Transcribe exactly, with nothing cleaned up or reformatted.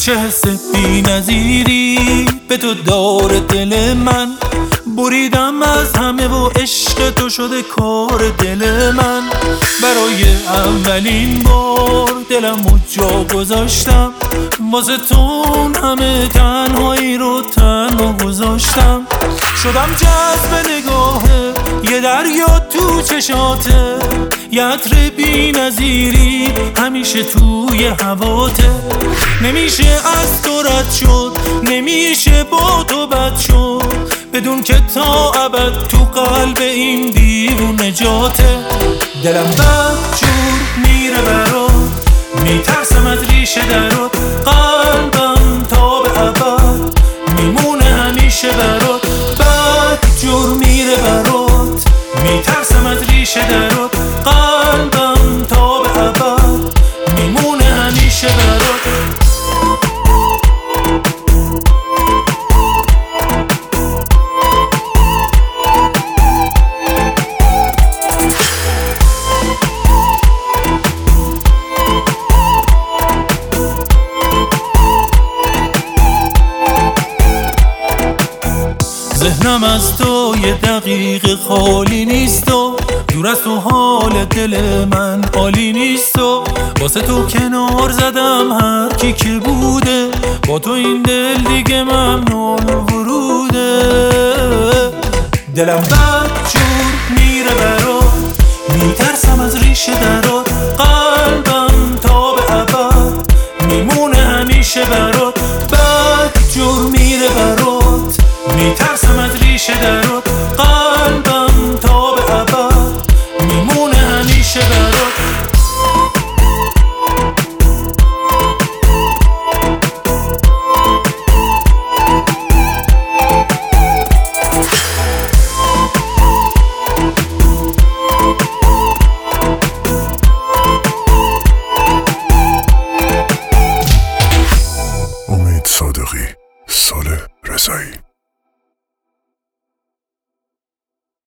چه حس بی نظیری به تو داره دل من، بریدم از همه و عشق تو شده کار دل من. برای اولین بار دلمو جا گذاشتم، واسه تو همه تنهایی رو تنها گذاشتم. شدم جذب نگاهه یه دریا تو چشاته، یه عطر بی نظیری همیشه توی هواته. نمیشه از تو رد شد، نمیشه با تو بد شد، بدون که تا ابد تو قلب این دیوونه جاته. دلم بدجور میره برات، میترسم از ریشه درات، قلبم تا به ابد میمونه همیشه برات. بدجور میره برات، میترسم از ریشه درات، قلبم تا به ابد میمونه همیشه برات. ذهنم از تو یه دقیقه خالی نیست و دور از تو حال دل من عالی نیست و واسه تو کنار زدم هر کی که بوده، با تو این دل دیگه ممنون وروده. دلم بدجور میره برات، میترسم از ریشه درات،